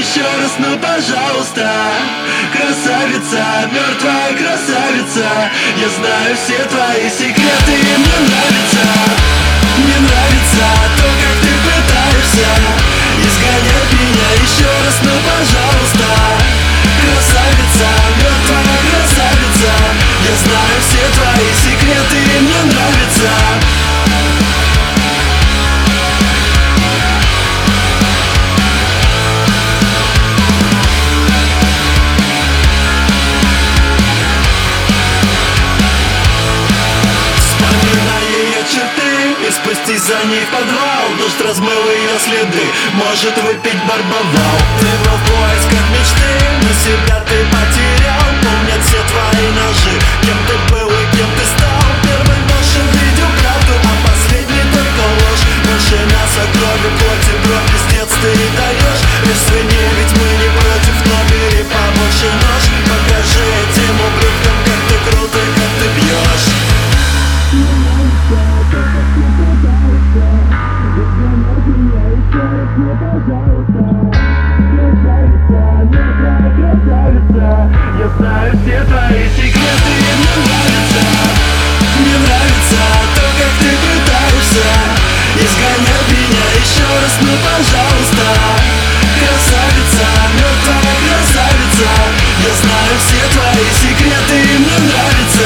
еще раз, ну пожалуйста. Красавица, мертвая красавица, я знаю все твои секреты, и мне нравится. Мне нравится то, как ты пытаешься изгонять меня еще раз, ну пожалуйста. Красавица, мертвая красавица, я знаю все твои секреты, и мне нравится. Спустись за ней в подвал, дождь размыл ее следы, может выпить барбовал. Ты был в поисках мечты, но себя ты потерял. Помнят все твои ножи, кем ты был и кем ты стал. Первый в нашем видео правду, а последний только ложь. Больше мяса, крови, плоти, кровь, пиздец ты и даешь. Лишь свиньи, ведь мы не против, но бери побольше нож. Покажи этим ублюдкам, как ты крут и как ты бьешь. Я знаю все твои секреты, и мне нравится. Мне нравится то, как ты пытаешься изгонять меня еще раз, ну пожалуйста. Красавица, мертвая красавица, я знаю все твои секреты, и мне нравится.